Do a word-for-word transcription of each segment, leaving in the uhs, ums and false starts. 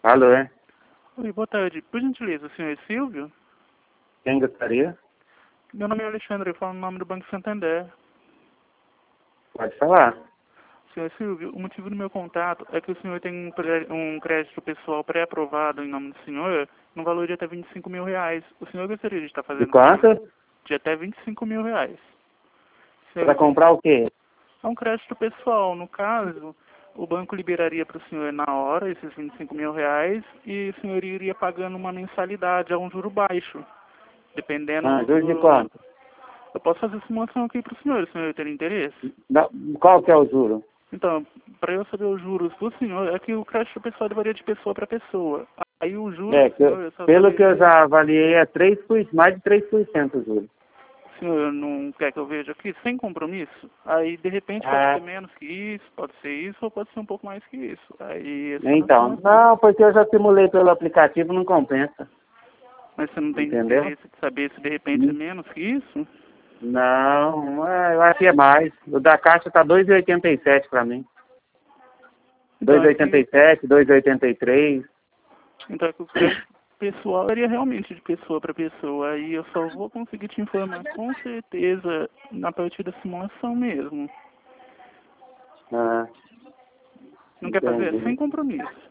Alô, é? Oi, boa tarde. Por gentileza, o senhor é Silvio? Quem gostaria? Meu nome é Alexandre, eu falo no nome do Banco Santander. Pode falar. Senhor Silvio, o motivo do meu contato é que o senhor tem um, pré- um crédito pessoal pré-aprovado em nome do senhor no valor de até vinte e cinco mil reais. O senhor gostaria de estar De fazendo quanto? de até vinte e cinco mil reais. O senhor Para comprar o quê? é um crédito pessoal. No caso, o banco liberaria para o senhor na hora esses vinte e cinco mil reais e o senhor iria pagando uma mensalidade a um juro baixo, dependendo Ah, juros de do... quanto? Eu posso fazer simulação aqui para o senhor, o senhor ter interesse? Não, qual que é o juro? Então, para eu saber os juros do senhor, é que o crédito pessoal varia de pessoa para pessoa. Aí o juro É, do que eu- senhor, eu só pelo que eu saberia... já avaliei, é três por, mais de três por cento o juro. O senhor não quer que eu veja aqui, sem compromisso? Aí, de repente, pode Ah, ser menos que isso, pode ser isso, ou pode ser um pouco mais que isso. Aí, é só na então. simulação. Não, porque eu já simulei pelo aplicativo, não compensa. Mas você não tem Entendeu? interesse de saber se, de repente, é Hum, menos que isso? Não, é, eu acho que é mais. O da Caixa tá dois e oitenta e sete para mim. Então, dois e é oitenta e que, sete, dois e oitenta e três. então, é que o crédito pessoal varia realmente de pessoa para pessoa. Aí eu só vou conseguir te informar com certeza na partir da simulação mesmo. Ah, Não quer fazer? Sem entendi. compromisso.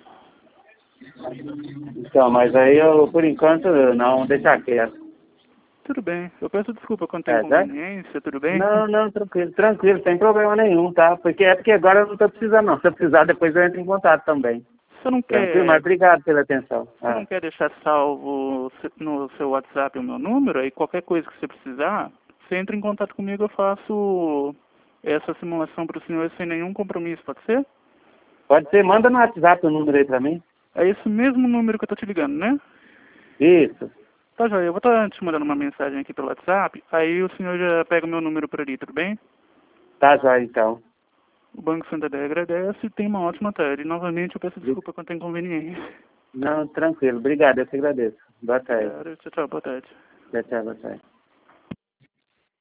Então, mas aí eu, por enquanto, não, deixa quieto. Tudo bem. Eu peço desculpa quando tem É, tá? inconveniência, tudo bem? Não, não, tranquilo, tranquilo, sem problema nenhum, tá? Porque é porque agora eu não tô precisando, não. Se eu precisar, depois eu entro em contato também. Você não Tranquilo, mas quer, obrigado pela atenção. você Ah, não quer deixar salvo no seu WhatsApp o meu número? Aí qualquer coisa que você precisar, você entra em contato comigo, eu faço essa simulação para o senhor sem nenhum compromisso, pode ser? pode ser, manda no WhatsApp o número aí pra mim. É esse mesmo número que eu tô te ligando, né? Isso, Tá, joia. Eu vou estar te mandando uma mensagem aqui pelo WhatsApp, aí o senhor já pega o meu número por ali, tudo bem? tá já então. O Banco Santander agradece e tem uma ótima tarde. E novamente eu peço desculpa quando tem inconveniência. Não, tranquilo, obrigado, eu te agradeço. Boa tarde. Obrigado. Tchau, tchau. Boa tarde. Tchau, tchau, boa tarde.